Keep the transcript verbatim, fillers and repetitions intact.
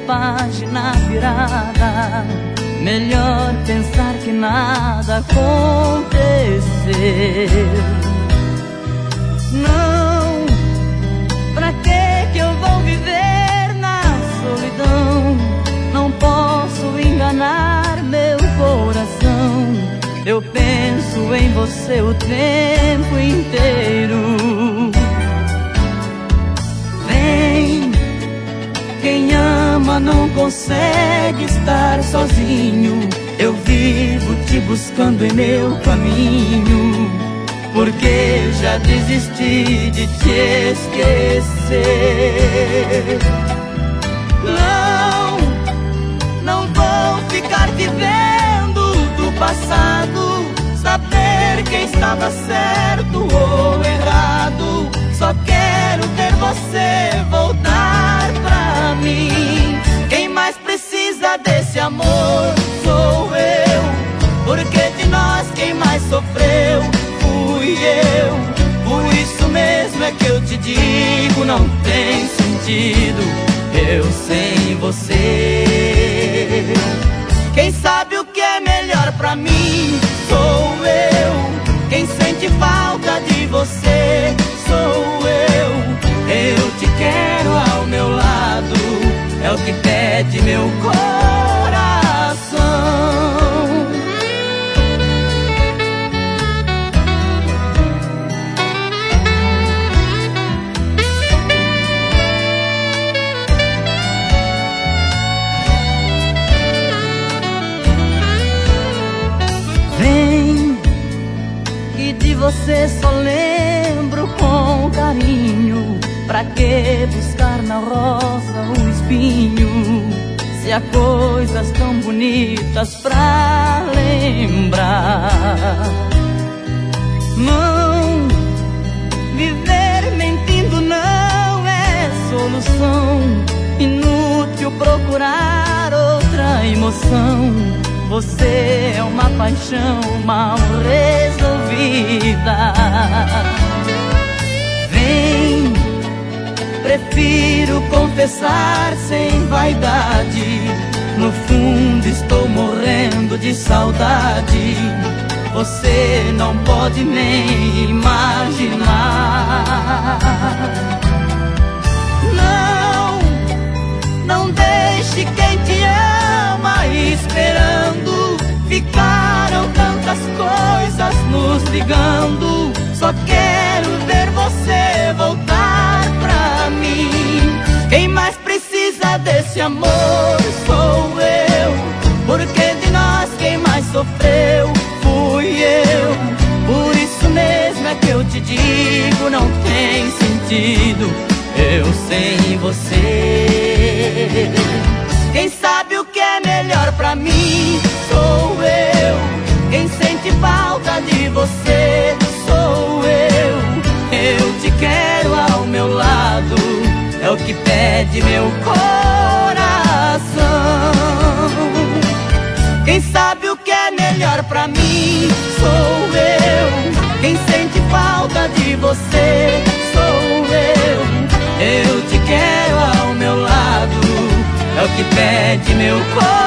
página virada. Melhor pensar que nada aconteceu. Não, pra que que eu vou viver na solidão? Não posso enganar meu coração. Eu penso em você o tempo inteiro. Vem, quem ama não consegue estar sozinho. Eu vivo te buscando em meu caminho, porque já desisti de te esquecer. Não, não vou ficar vivendo do passado, saber quem estava certo ou errado. Só quero ver você voltar pra mim. Quem mais precisa desse amor sou eu, porque de nós quem mais sofreu fui eu. Por isso mesmo é que eu te digo, não tem sentido eu sem você. Quem sabe o que é melhor pra mim sou eu. Quem sente falta de você sou eu. Eu te quero ao meu lado, é o que pede meu coração. Vem, que de você só lembro com carinho. Pra que buscar na rosa um espinho, se há coisas tão bonitas pra lembrar? Não, viver mentindo não é solução. Inútil procurar outra emoção. Você é uma paixão mal resolvida. Vem, prefiro confessar sem vaidade. No fundo estou morrendo de saudade. Você não pode nem imaginar. Não, não deixe quem te ama esperando. Ficaram tantas coisas nos ligando. Só quero ver você voltar pra mim. Quem mais precisa desse amor sou eu, porque de nós quem mais sofreu fui eu. Por isso mesmo é que eu te digo, não tem sentido eu sem você. Quem sabe o que é melhor pra mim sou eu. Quem sente falta de você sou eu. Eu te quero ao meu lado, é o que pede meu coração. Quem sabe o que é melhor pra mim sou eu. Quem sente falta de você sou eu. Eu te quero ao meu lado, é o que pede meu coração.